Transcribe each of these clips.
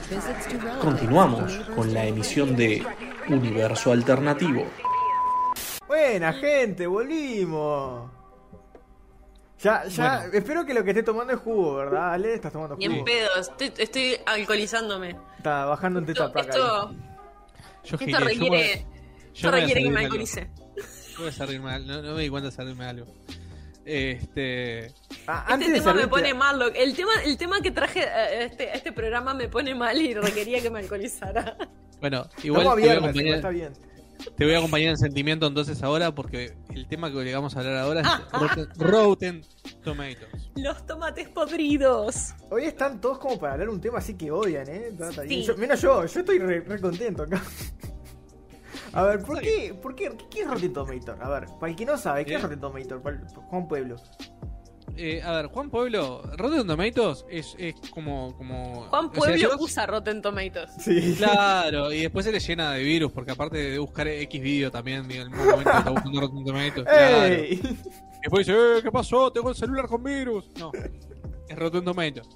Continuamos con la emisión de Universo Alternativo. Buena gente, volvimos. Ya, bueno. Espero que lo que esté tomando es jugo, ¿verdad, Ale? ¿Estás tomando jugo? Ni en pedo, estoy alcoholizándome. Está bajando un teta Esto requiere que me alcoholice. Voy a servirme algo, no me di cuenta de servirme algo. Este tema me pone mal. El tema que traje a este programa me pone mal y requería que me alcoholizara. Bueno, igual está bien. Te voy a acompañar en sentimiento entonces ahora, porque el tema que vamos a hablar ahora es Rotten Tomatoes. Los tomates podridos. Hoy están todos como para hablar un tema así que odian, Sí. Menos yo estoy re contento acá. A ver, ¿qué es Rotten Tomatoes? A ver, para el que no sabe, ¿qué es Rotten Tomatoes? Juan Pueblo. A ver, Juan Pueblo, Rotten Tomatoes es como Juan Pueblo usa Rotten Tomatoes. Sí. Claro, y después se le llena de virus, porque aparte de buscar X video también, en el momento que está buscando Rotten Tomatoes. Claro. Después dice, ¿qué pasó? Tengo el celular con virus. No, es Rotten Tomatoes.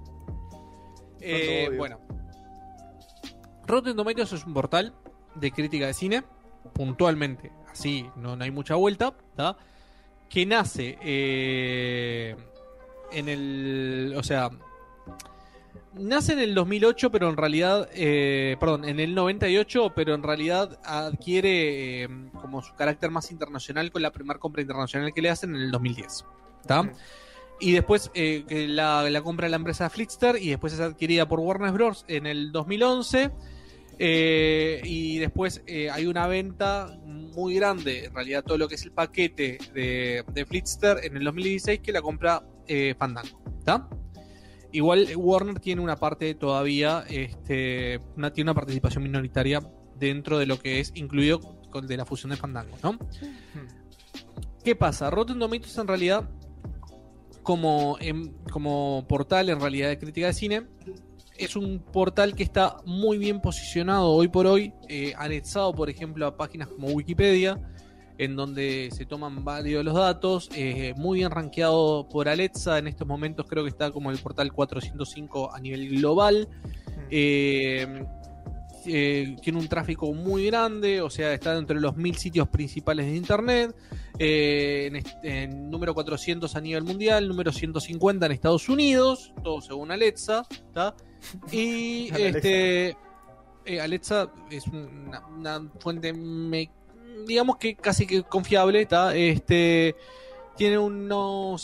Bueno, Rotten Tomatoes es un portal de crítica de cine, puntualmente, así, no hay mucha vuelta, ¿tá? Que nace nace en el 2008, pero en realidad, en el 98, pero en realidad adquiere como su carácter más internacional con la primera compra internacional que le hacen en el 2010, ¿tá? Y después la compra la empresa Flixster y después es adquirida por Warner Bros. En el 2011. Y después hay una venta muy grande, en realidad todo lo que es el paquete de Flixster en el 2016 que la compra Fandango, ¿está? Igual Warner tiene una parte todavía, tiene una participación minoritaria dentro de lo que es incluido de la fusión de Fandango, ¿no? ¿Qué pasa? Rotten Tomatoes en realidad como portal en realidad de crítica de cine es un portal que está muy bien posicionado hoy por hoy, anexado por ejemplo a páginas como Wikipedia, en donde se toman varios de los datos, muy bien rankeado por Alexa. En estos momentos creo que está como el portal 405 a nivel global. Tiene un tráfico muy grande, o sea, está dentro de los 1000 sitios principales de internet, en número 400 a nivel mundial, número 150 en Estados Unidos, todo según Alexa, ¿tá? Y Alexa es una fuente digamos que casi que confiable, ¿tá? Tiene unos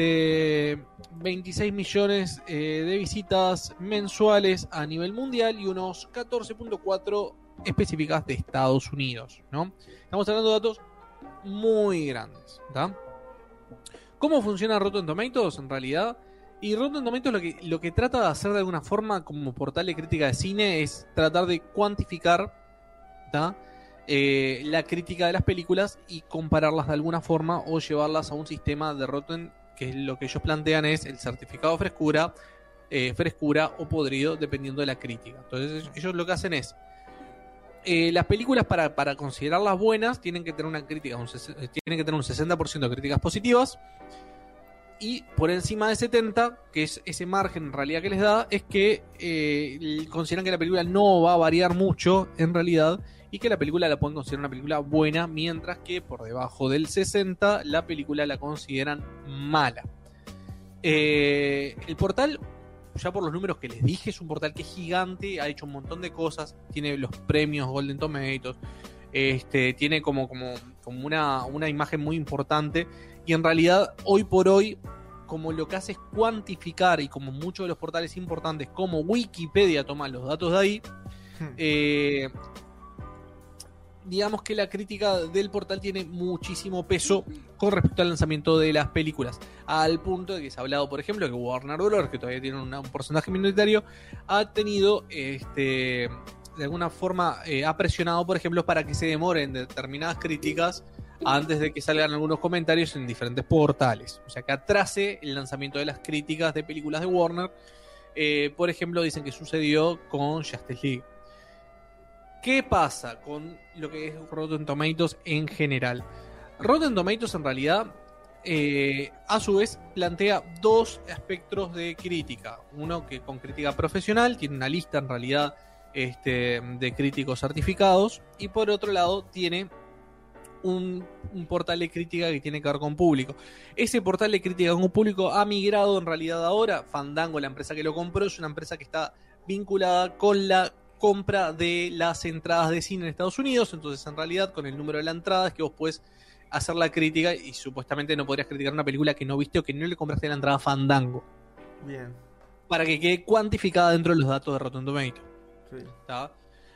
26 millones de visitas mensuales a nivel mundial y unos 14.4 específicas de Estados Unidos, ¿no? Estamos hablando de datos muy grandes, ¿tá? ¿Cómo funciona Rotten Tomatoes en realidad? Y Rotten Tomatoes lo que trata de hacer de alguna forma como portal de crítica de cine es tratar de cuantificar, ¿tá? La crítica de las películas y compararlas de alguna forma o llevarlas a un sistema de Rotten, que lo que ellos plantean es el certificado de frescura o podrido dependiendo de la crítica. Entonces ellos lo que hacen es las películas para considerarlas buenas tienen que tener una crítica, tienen que tener un 60% de críticas positivas, y por encima de 70, que es ese margen en realidad que les da, es que consideran que la película no va a variar mucho en realidad y que la película la pueden considerar una película buena, mientras que por debajo del 60 la película la consideran mala. El portal, ya por los números que les dije, es un portal que es gigante, ha hecho un montón de cosas, tiene los premios Golden Tomatoes, tiene como una imagen muy importante, y en realidad hoy por hoy, como lo que hace es cuantificar, y como muchos de los portales importantes como Wikipedia toman los datos de ahí, digamos que la crítica del portal tiene muchísimo peso con respecto al lanzamiento de las películas, al punto de que se ha hablado, por ejemplo, que Warner Bros., que todavía tiene un porcentaje minoritario, ha tenido de alguna forma ha presionado, por ejemplo, para que se demoren determinadas críticas antes de que salgan algunos comentarios en diferentes portales, o sea, que atrase el lanzamiento de las críticas de películas de Warner. Por ejemplo, dicen que sucedió con Justice League. ¿Qué pasa con lo que es Rotten Tomatoes en general? Rotten Tomatoes en realidad a su vez plantea dos aspectos de crítica. Uno que con crítica profesional, tiene una lista en realidad de críticos certificados, y por otro lado tiene un portal de crítica que tiene que ver con público. Ese portal de crítica con público ha migrado en realidad ahora. Fandango, la empresa que lo compró, es una empresa que está vinculada con la compra de las entradas de cine en Estados Unidos. Entonces, en realidad, con el número de la entrada es que vos podés hacer la crítica, y supuestamente no podrías criticar una película que no viste o que no le compraste la entrada a Fandango. Bien. Para que quede cuantificada dentro de los datos de Rotten Tomatoes. Sí. ¿Está?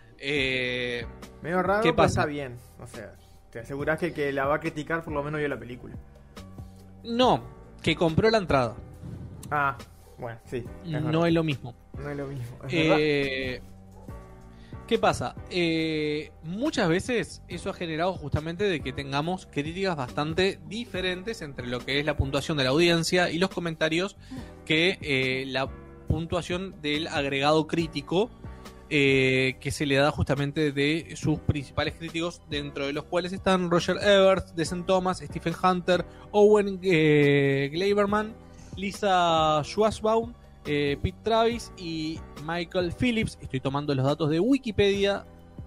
Medio raro, ¿qué pero pasa? está bien. O sea, te aseguras que el que la va a criticar por lo menos vio la película. No, que compró la entrada. Ah, bueno, sí. No es lo mismo. No es lo mismo. ¿Es ¿Qué pasa? Muchas veces eso ha generado justamente de que tengamos críticas bastante diferentes entre lo que es la puntuación de la audiencia y los comentarios que la puntuación del agregado crítico que se le da justamente de sus principales críticos, dentro de los cuales están Roger Ebert, Desmond Thomas, Stephen Hunter, Owen Gleiberman, Lisa Schwarzbaum, Pete Travis y Michael Phillips. Estoy tomando los datos de Wikipedia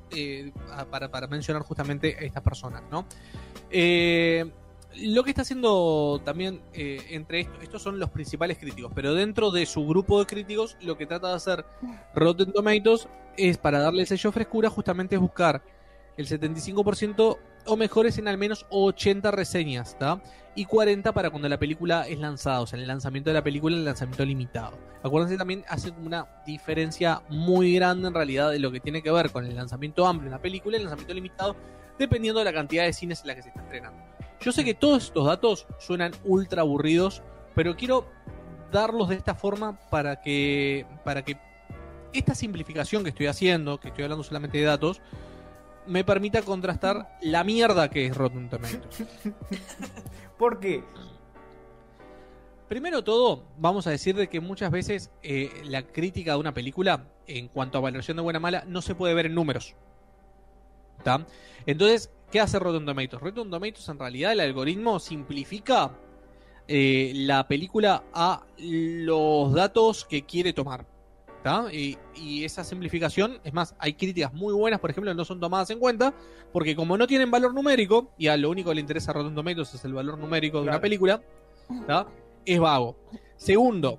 para mencionar justamente a estas personas, ¿no? Lo que está haciendo también entre estos son los principales críticos, pero dentro de su grupo de críticos lo que trata de hacer Rotten Tomatoes es, para darle el sello frescura, justamente es buscar el 75% o mejores en al menos 80 reseñas, ¿tá? Y 40 para cuando la película es lanzada, o sea, el lanzamiento de la película, el lanzamiento limitado. Acuérdense, también hace una diferencia muy grande en realidad de lo que tiene que ver con el lanzamiento amplio de una película y el lanzamiento limitado, dependiendo de la cantidad de cines en la que se está estrenando. Yo sé que todos estos datos suenan ultra aburridos, pero quiero darlos de esta forma para que esta simplificación que estoy haciendo, que estoy hablando solamente de datos, me permita contrastar la mierda que es Rotten Tomatoes. ¿Por qué? Primero todo, vamos a decir de que muchas veces la crítica de una película, en cuanto a valoración de buena o mala, no se puede ver en números. ¿Tá? Entonces, ¿qué hace Rotten Tomatoes? Rotten Tomatoes, en realidad, el algoritmo simplifica la película a los datos que quiere tomar. ¿Tá? Y esa simplificación, es más, hay críticas muy buenas, por ejemplo, no son tomadas en cuenta, porque como no tienen valor numérico, y a lo único que le interesa a Rotten Tomatoes es el valor numérico de una película, ¿tá? Es vago. Segundo,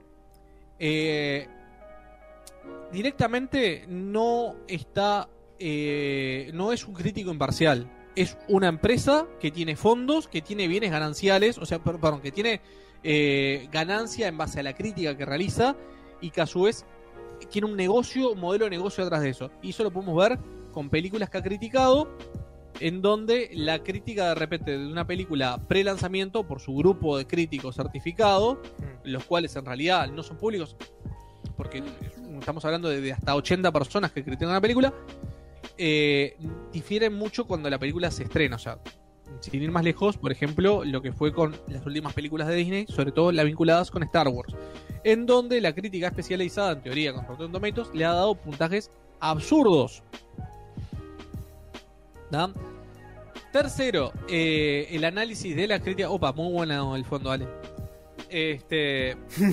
directamente no está, no es un crítico imparcial. Es una empresa que tiene fondos, que tiene bienes gananciales, o sea, perdón, que tiene ganancia en base a la crítica que realiza, y que a su vez tiene un negocio, un modelo de negocio detrás de eso. Y eso lo podemos ver con películas que ha criticado, en donde la crítica de repente de una película pre-lanzamiento por su grupo de críticos certificados, los cuales en realidad no son públicos, porque estamos hablando de hasta 80 personas que critican una película, difieren mucho cuando la película se estrena. O sea, sin ir más lejos, por ejemplo, lo que fue con las últimas películas de Disney, sobre todo las vinculadas con Star Wars, en donde la crítica especializada, en teoría con Rotten Tomatoes, le ha dado puntajes absurdos. ¿Da? Tercero, el análisis de la crítica. Opa, muy bueno el fondo, Ale. Este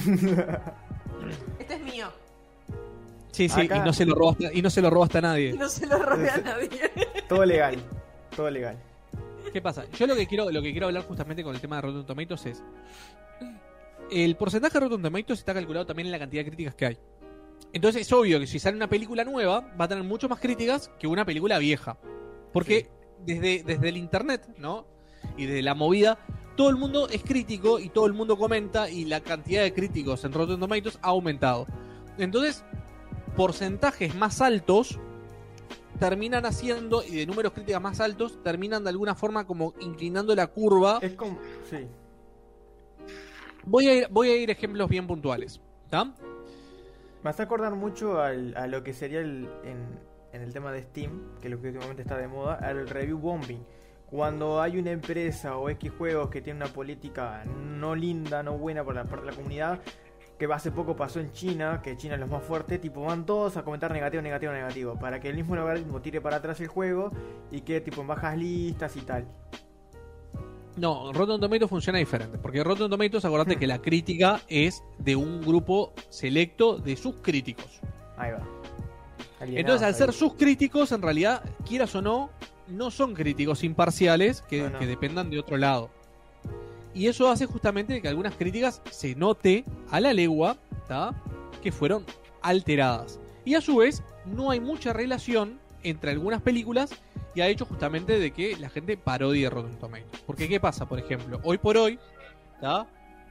es mío. Sí, acá. Y no se lo robaste a nadie. No se lo robé a nadie. Todo legal. Todo legal. ¿Qué pasa? Yo lo que quiero hablar justamente con el tema de Rotten Tomatoes es: el porcentaje de Rotten Tomatoes está calculado también en la cantidad de críticas que hay. Entonces es obvio que si sale una película nueva, va a tener mucho más críticas que una película vieja. Porque desde el internet, ¿no? Y desde la movida, todo el mundo es crítico y todo el mundo comenta, y la cantidad de críticos en Rotten Tomatoes ha aumentado. Entonces, porcentajes más altos terminan haciendo, y de números críticas más altos, terminan de alguna forma como inclinando la curva. Es como... Sí. Voy a ir ejemplos bien puntuales, ¿tá? Me hace acordar mucho a lo que sería en el tema de Steam, que es lo que últimamente está de moda, al review bombing. Cuando hay una empresa o X juegos que tiene una política no linda, no buena por la parte de la comunidad, que hace poco pasó en China, que China es lo más fuerte, tipo van todos a comentar negativo, para que el mismo algoritmo tire para atrás el juego y quede tipo en bajas listas y tal. No, Rotten Tomatoes funciona diferente. Porque Rotten Tomatoes, acordate que la crítica es de un grupo selecto de sus críticos. Ahí va. Entonces, al ser sus críticos, en realidad, quieras o no, no son críticos imparciales que dependan de otro lado. Y eso hace justamente que algunas críticas se note a la legua, ¿tá?, que fueron alteradas. Y a su vez, no hay mucha relación entre algunas películas y ha hecho justamente de que la gente parodie Rotten Tomatoes. Porque ¿qué pasa? Por ejemplo, hoy por hoy, ¿tá?,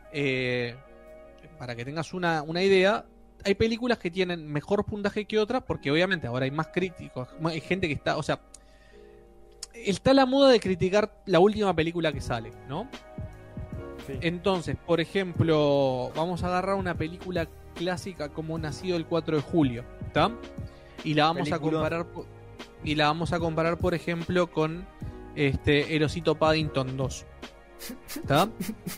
para que tengas una idea, hay películas que tienen mejor puntaje que otras porque obviamente ahora hay más críticos, hay gente que está, o sea, está la moda de criticar la última película que sale, ¿no? Sí. Entonces, por ejemplo, vamos a agarrar una película clásica como Nacido el 4 de julio, ¿está? Y la vamos a comparar, por ejemplo, con El osito Paddington 2. ¿Está?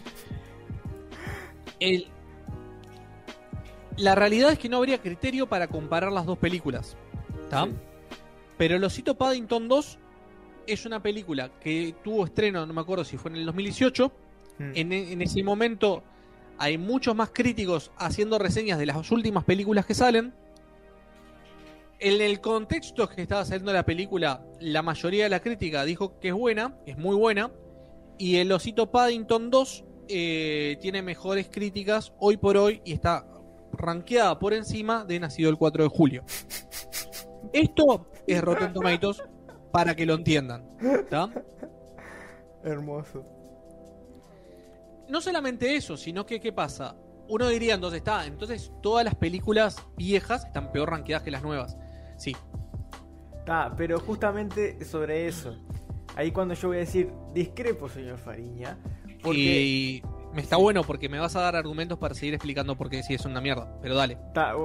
La realidad es que no habría criterio para comparar las dos películas, ¿está? Sí. Pero El osito Paddington 2 es una película que tuvo estreno, no me acuerdo si fue en el 2018. En ese momento hay muchos más críticos haciendo reseñas de las últimas películas que salen. En el contexto que estaba saliendo la película, la mayoría de la crítica dijo que es buena, es muy buena. Y El osito Paddington 2 tiene mejores críticas hoy por hoy y está rankeada por encima de Nacido el 4 de julio. Esto es Rotten Tomatoes para que lo entiendan, ¿está? Hermoso. No solamente eso, sino que ¿qué pasa? Uno diría entonces todas las películas viejas están peor rankeadas que las nuevas. Sí. Pero justamente sobre eso, ahí cuando yo voy a decir discrepo, señor Fariña, porque... Y me está bueno porque me vas a dar argumentos para seguir explicando por qué sí es una mierda, pero dale.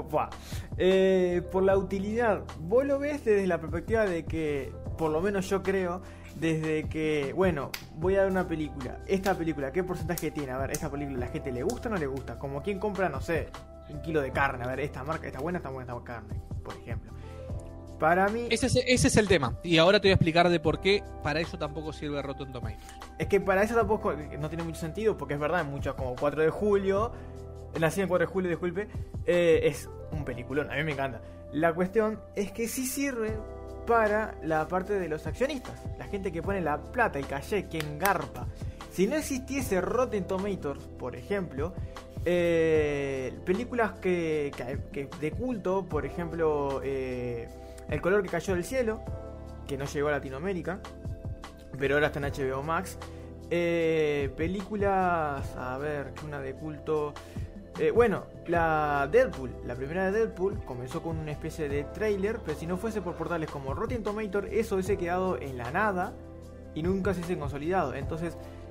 Por la utilidad, vos lo ves desde la perspectiva de que, por lo menos yo creo, desde que, bueno, voy a ver una película. Esta película, ¿qué porcentaje tiene? A ver, esta película, ¿la gente le gusta o no le gusta? Como quien compra, no sé, un kilo de carne. A ver, esta marca, esta buena carne, por ejemplo. Para mí... Ese es el tema. Y ahora te voy a explicar de por qué para eso tampoco sirve Rotten Tomatoes. Es que para eso tampoco no tiene mucho sentido, porque es verdad, mucho como 4 de julio, Nací el 4 de julio, disculpe, es un peliculón, a mí me encanta. La cuestión es que sí sirve para la parte de los accionistas, la gente que pone la plata, el caché, que engarpa. Si no existiese Rotten Tomatoes, por ejemplo, películas que de culto, por ejemplo, El color que cayó del cielo, que no llegó a Latinoamérica, pero ahora está en HBO Max. Películas, a ver, una de culto. Bueno, la Deadpool, la primera de Deadpool comenzó con una especie de trailer, pero si no fuese por portales como Rotten Tomatoes, eso hubiese quedado en la nada y nunca se hubiese consolidado. Entonces,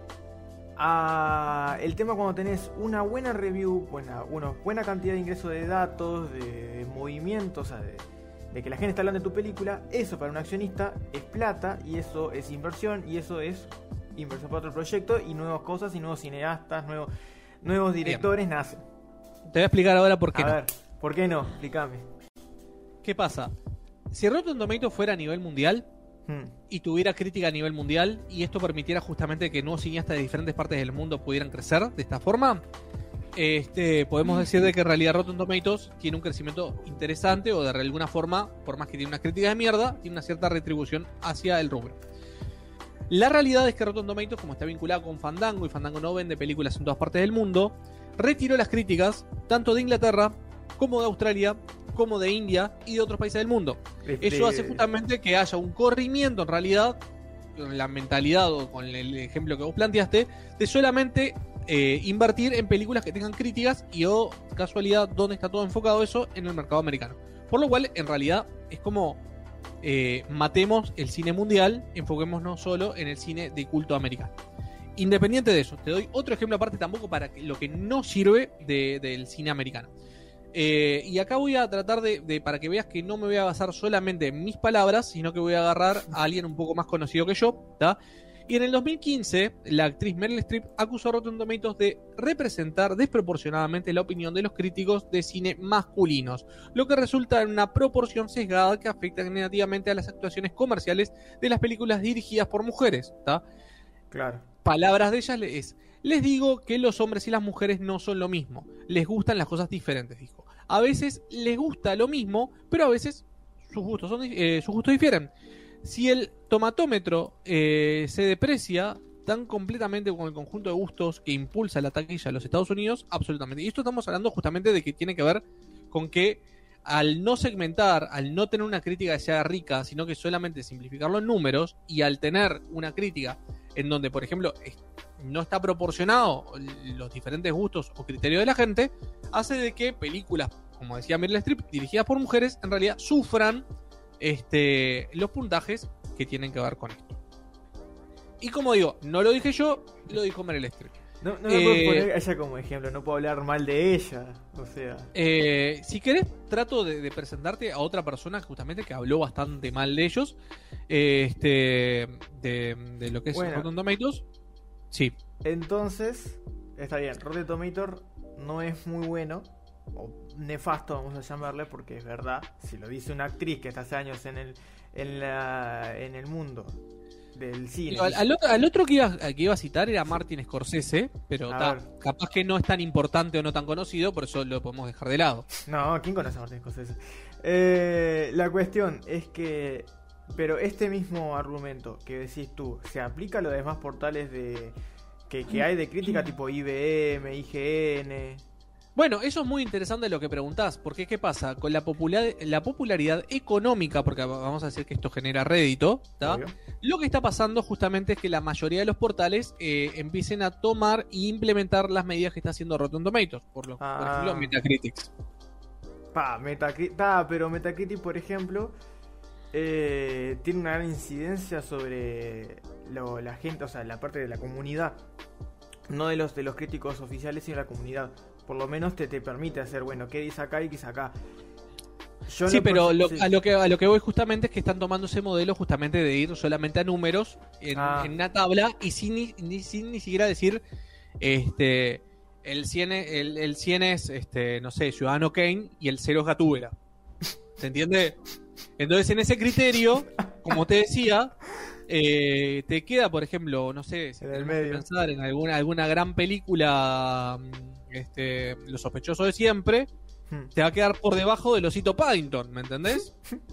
el tema cuando tenés una buena review, una buena cantidad de ingresos de datos, de movimientos, o sea, de que la gente está hablando de tu película, eso para un accionista es plata, y eso es inversión, y eso es inversión para otro proyecto, y nuevas cosas, y nuevos cineastas, nuevos directores nacen. Te voy a explicar ahora por qué no. A ver, ¿por qué no? Explícame. ¿Qué pasa? Si Rotten Tomatoes fuera a nivel mundial y tuviera crítica a nivel mundial, y esto permitiera justamente que nuevos cineastas de diferentes partes del mundo pudieran crecer de esta forma, podemos decir de que en realidad Rotten Tomatoes tiene un crecimiento interesante, o de alguna forma, por más que tiene una crítica de mierda, tiene una cierta retribución hacia el rubro. La realidad es que Rotten Tomatoes, como está vinculado con Fandango, y Fandango no vende películas en todas partes del mundo, retiró las críticas tanto de Inglaterra como de Australia, como de India y de otros países del mundo. Eso hace justamente que haya un corrimiento, en realidad, con la mentalidad o con el ejemplo que vos planteaste, de solamente invertir en películas que tengan críticas, y casualidad, ¿dónde está todo enfocado eso? En el mercado americano. Por lo cual, en realidad, es como matemos el cine mundial, enfoquémonos solo en el cine de culto americano. Independiente de eso, te doy otro ejemplo aparte tampoco para lo que no sirve del cine americano. Y acá voy a tratar para que veas que no me voy a basar solamente en mis palabras, sino que voy a agarrar a alguien un poco más conocido que yo, ¿tá? Y en el 2015, la actriz Meryl Streep acusó a Rotten Tomatoes de representar desproporcionadamente la opinión de los críticos de cine masculinos, lo que resulta en una proporción sesgada que afecta negativamente a las actuaciones comerciales de las películas dirigidas por mujeres, ¿tá? Claro. palabras de ella les digo que los hombres y las mujeres no son lo mismo. Les gustan las cosas diferentes, dijo. A veces les gusta lo mismo, pero a veces sus gustos difieren. Si el tomatómetro se deprecia tan completamente con el conjunto de gustos que impulsa la taquilla de los Estados Unidos, absolutamente. Y esto estamos hablando justamente de que tiene que ver con que al no segmentar, al no tener una crítica que sea rica, sino que solamente simplificarlo en números, y al tener una crítica en donde, por ejemplo, no está proporcionado los diferentes gustos o criterios de la gente, hace de que películas, como decía Meryl Streep, dirigidas por mujeres, en realidad sufran los puntajes que tienen que ver con esto. Y como digo, no lo dije yo, lo dijo Meryl Streep. No me puedo poner a ella como ejemplo, no puedo hablar mal de ella, o sea. Si querés, trato de presentarte a otra persona justamente que habló bastante mal de ellos, de lo que es Rotten Tomatoes. Sí. Entonces, está bien, Rotten Tomatoes no es muy bueno, o nefasto vamos a llamarle, porque es verdad, si lo dice una actriz que está hace años en el mundo del cine. Al otro que iba a citar era Martin Scorsese, pero capaz que no es tan importante o no tan conocido, por eso lo podemos dejar de lado. No, ¿quién conoce a Martin Scorsese? La cuestión es que, pero este mismo argumento que decís tú, ¿se aplica a los demás portales que hay de crítica tipo IBM, IGN? Bueno, eso es muy interesante lo que preguntás, porque ¿qué pasa? Con la popularidad económica, porque vamos a decir que esto genera rédito, ¿tá? Lo que está pasando justamente es que la mayoría de los portales empiecen a tomar e implementar las medidas que está haciendo Rotten Tomatoes, por ejemplo, Metacritic. Pero Metacritic, por ejemplo, tiene una gran incidencia sobre la gente, o sea, la parte de la comunidad, no de los críticos oficiales, sino de la comunidad. Por lo menos te permite hacer, bueno, qué dice acá y qué dice acá. Pero a lo que voy justamente es que están tomando ese modelo justamente de ir solamente a números en una tabla y sin ni siquiera decir el 100 es no sé, Ciudadano Kane y el 0 es Gatúbela. ¿Se entiende? Entonces en ese criterio, como te decía, te queda, por ejemplo, no sé, si tenemos que pensar en alguna gran película, Los sospechosos de siempre, te va a quedar por debajo del Osito Paddington, ¿me entendés?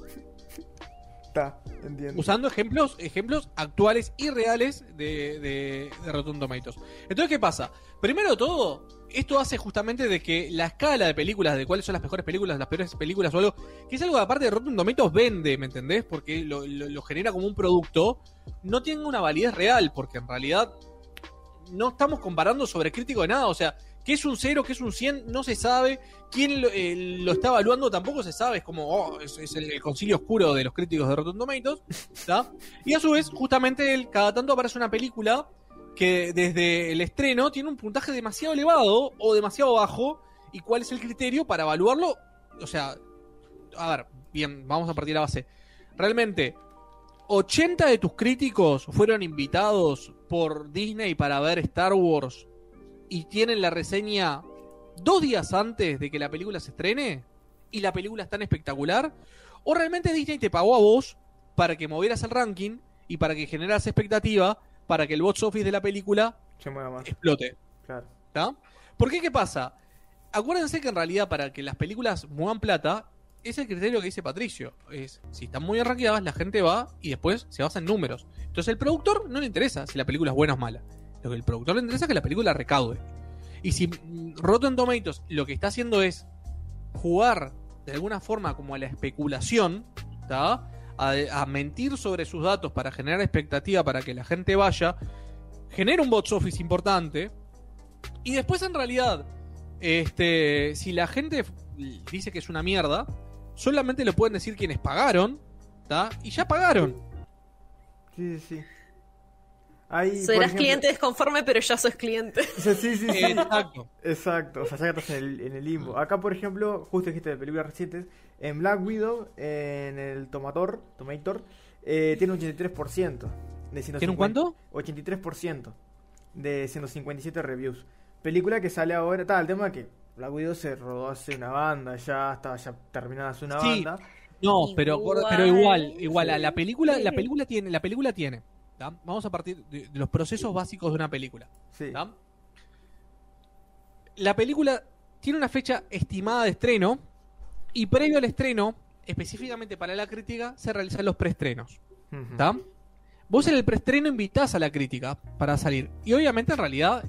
Entiendo. Usando ejemplos actuales y reales de Rotten Tomatoes. Entonces, ¿qué pasa? Primero de todo, esto hace justamente de que la escala de películas, de cuáles son las mejores películas, las peores películas o algo, que es algo que aparte de Rotten Tomatoes vende, ¿me entendés? Porque lo genera como un producto, no tiene una validez real, porque en realidad no estamos comparando sobre crítico de nada, o sea, ¿qué es un 0? ¿Qué es un 100? No se sabe. ¿Quién lo está evaluando? Tampoco se sabe. Es como, es el concilio oscuro de los críticos de Rotten Tomatoes, ¿tá? Y a su vez, justamente, cada tanto aparece una película que desde el estreno tiene un puntaje demasiado elevado o demasiado bajo. ¿Y cuál es el criterio para evaluarlo? O sea, a ver, bien, vamos a partir a base. Realmente, 80 de tus críticos fueron invitados por Disney para ver Star Wars y tienen la reseña 2 días antes de que la película se estrene y la película es tan espectacular, o realmente Disney te pagó a vos para que movieras el ranking y para que generas expectativa para que el box office de la película explote. Claro. ¿Tá? ¿Por qué? ¿Qué pasa? Acuérdense que en realidad para que las películas muevan plata es el criterio que dice Patricio, es si están muy bien rankeadas la gente va y después se basa en números. Entonces al productor no le interesa si la película es buena o mala. Lo que al productor le interesa es que la película recaude. Y si Rotten Tomatoes lo que está haciendo es jugar de alguna forma como a la especulación, ¿tá? A mentir sobre sus datos para generar expectativa para que la gente vaya, genera un box office importante. Y después en realidad, si la gente dice que es una mierda, solamente lo pueden decir quienes pagaron, ¿tá? Y ya pagaron. Sí. Serás cliente desconforme, pero ya sos cliente. Sí. Exacto. O sea, ya estás en el limbo. Acá, por ejemplo, justo dijiste de películas recientes, en Black Widow, en el Tomator, tiene un 83% de 150. ¿Tiene un cuánto? 83% de 157 reviews. Película que sale ahora. El tema es que Black Widow se rodó hace una banda, ya estaba ya terminada hace una banda. No, pero igual, sí. la película tiene ¿tá? Vamos a partir de los procesos básicos de una película. Sí. ¿Tá? La película tiene una fecha estimada de estreno y previo al estreno, específicamente para la crítica, se realizan los preestrenos. ¿Tá? Vos en el preestreno invitás a la crítica para salir. Y obviamente en realidad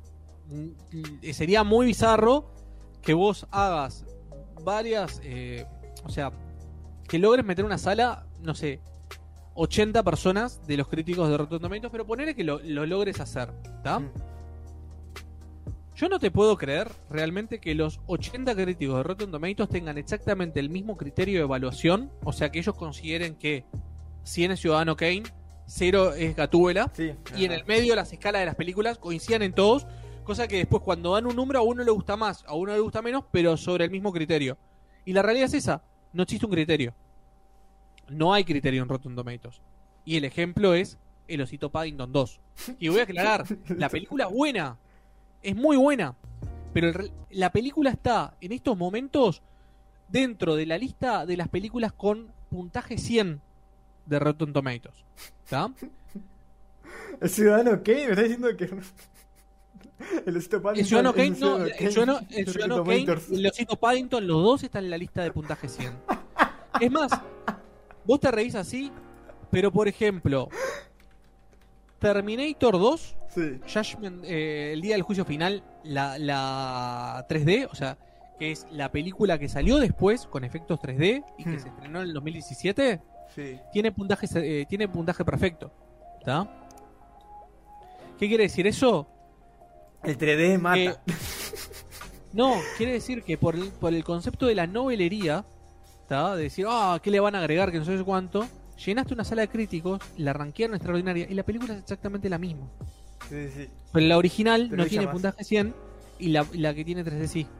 sería muy bizarro que vos hagas varias... o sea, que logres meter una sala, no sé, 80 personas de los críticos de Rotten Tomatoes, pero ponele que lo logres hacer, ¿tá? Yo no te puedo creer realmente que los 80 críticos de Rotten Tomatoes tengan exactamente el mismo criterio de evaluación, o sea, que ellos consideren que 100 es Ciudadano Kane, 0 es Gatúbela, y en el medio las escalas de las películas coincidan en todos, cosa que después cuando dan un número a uno le gusta más, a uno le gusta menos, pero sobre el mismo criterio. Y la realidad es esa, no existe un criterio. No hay criterio en Rotten Tomatoes. Y el ejemplo es El Osito Paddington 2. Y voy a aclarar, la película es buena, es muy buena, pero la película está en estos momentos dentro de la lista de las películas con puntaje 100 de Rotten Tomatoes. ¿Está? El Ciudadano Kane me está diciendo que... El Osito Paddington. El Ciudadano Kane, no, el Ciudadano Kane y el Osito Paddington, los dos están en la lista de puntaje 100. Es más, vos te reís así, pero por ejemplo, Terminator 2, Judgment, el día del juicio final, la 3D, o sea, que es la película que salió después con efectos 3D y que se estrenó en el 2017, tiene puntaje perfecto. ¿Está? ¿Qué quiere decir eso? El 3D mata. No, quiere decir que por el concepto de la novelería, ¿tá? De decir, ¿qué le van a agregar? Que no sé cuánto. Llenaste una sala de críticos, la rankearon extraordinaria y la película es exactamente la misma. Sí. Pero la original no tiene puntaje 100 y la que tiene 3D sí.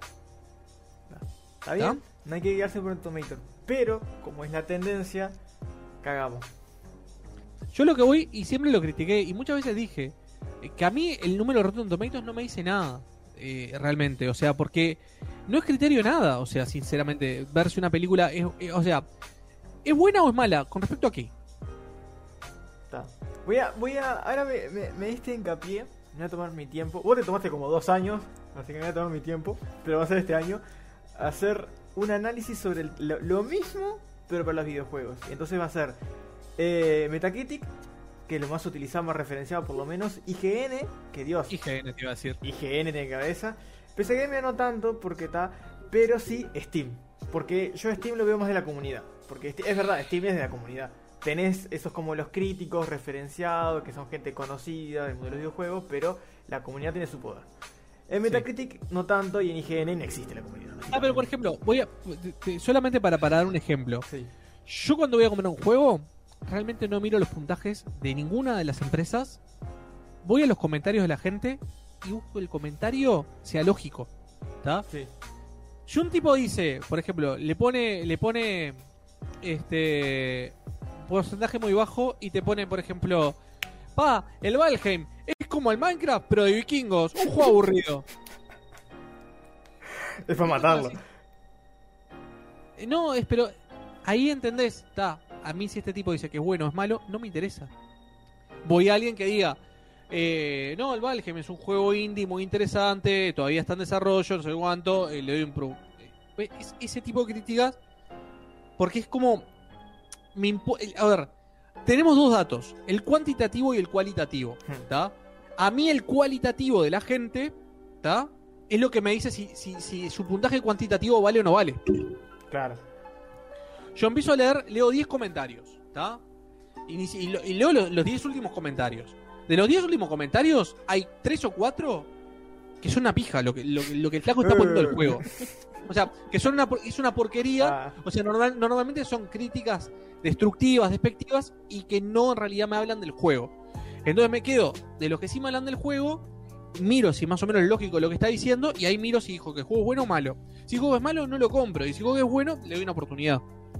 ¿Está bien? No hay que guiarse por el Tomato. Pero, como es la tendencia, cagamos. Yo lo que voy, y siempre lo critiqué, y muchas veces dije, que a mí el número de Rotten Tomatoes no me dice nada, realmente. O sea, porque no es criterio nada. O sea, sinceramente, ver si una película o sea, ¿es buena o es mala? ¿Con respecto a qué? Voy a ahora me diste hincapié. Me voy a tomar mi tiempo. Vos te tomaste como 2 años, así que me voy a tomar mi tiempo, pero va a ser este año, hacer un análisis sobre lo mismo, pero para los videojuegos. Y entonces va a ser Metacritic, que es lo más utilizado, más referenciado por lo menos, IGN, que Dios, IGN te iba a decir, IGN tiene cabeza. PC Gamer no tanto, porque está, pero sí Steam, porque yo Steam lo veo más de la comunidad, porque es verdad, Steam es de la comunidad. Tenés esos como los críticos referenciados, que son gente conocida del mundo de los videojuegos, pero la comunidad tiene su poder. En Metacritic no tanto, y en IGN no existe la comunidad. Pero por ejemplo, solamente para dar un ejemplo. Yo cuando voy a comprar un juego, realmente no miro los puntajes de ninguna de las empresas. Voy a los comentarios de la gente y busco el comentario sea lógico. ¿Está? Sí. Si un tipo dice, por ejemplo, le pone porcentaje muy bajo y te pone, por ejemplo, el Valheim es como el Minecraft pero de vikingos, un juego aburrido. Es para matarlo. No, pero ahí entendés, a mí si este tipo dice que es bueno o es malo, no me interesa. Voy a alguien que diga, no, el Valheim es un juego indie muy interesante, todavía está en desarrollo, no sé cuánto, le doy un pro. Ese tipo de críticas, porque es como... A ver, tenemos dos datos, el cuantitativo y el cualitativo, ¿tá? A mí el cualitativo de la gente, ¿tá? Es lo que me dice si su puntaje cuantitativo vale o no vale. Claro. Yo empiezo a leo 10 comentarios, ¿tá? Y leo los 10 últimos comentarios. De los 10 últimos comentarios, hay 3 o 4 que son una pija lo que el flaco está poniendo del juego. O sea, que es una porquería. O sea, normalmente son críticas destructivas, despectivas, y que no en realidad me hablan del juego. Entonces me quedo de los que sí me hablan del juego, miro si más o menos es lógico lo que está diciendo, y ahí miro si dijo que el juego es bueno o malo. Si el juego es malo, no lo compro, y si el juego es bueno, le doy una oportunidad.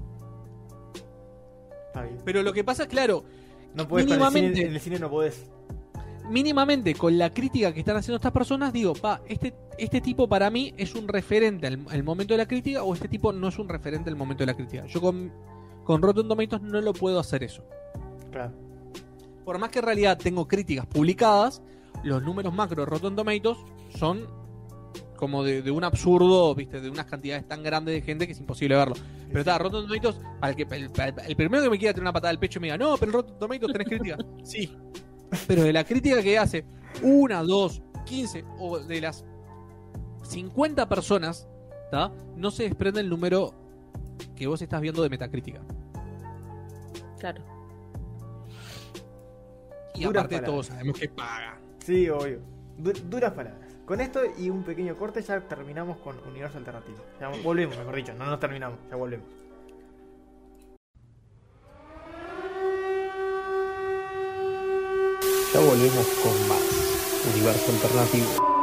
Pero lo que pasa es, claro, no podés, mínimamente, en el cine no podés. Mínimamente, con la crítica que están haciendo estas personas, digo, este tipo para mí es un referente al momento de la crítica, o este tipo no es un referente al momento de la crítica. Yo con Rotten Tomatoes no lo puedo hacer eso. Claro. por más que en realidad tengo críticas publicadas, los números macro de Rotten Tomatoes son como de un absurdo, ¿viste? De unas cantidades tan grandes de gente que es imposible verlo. Pero está, Rotten Tomatoes, el primero que me quiera tener una patada al pecho y me diga, no, pero en Rotten Tomatoes tenés crítica. Sí. Pero de la crítica que hace 1, 2, 15 o de las 50 personas, ¿tá? No se desprende el número que vos estás viendo de Metacrítica. Claro. Duras Y aparte palabras. todos sabemos que paga. Sí, obvio. Duras palabras. Con esto y un pequeño corte ya terminamos con Universo Alternativo. Ya volvemos, mejor dicho. No nos terminamos, ya volvemos. Ya volvemos con más Universo Alternativo.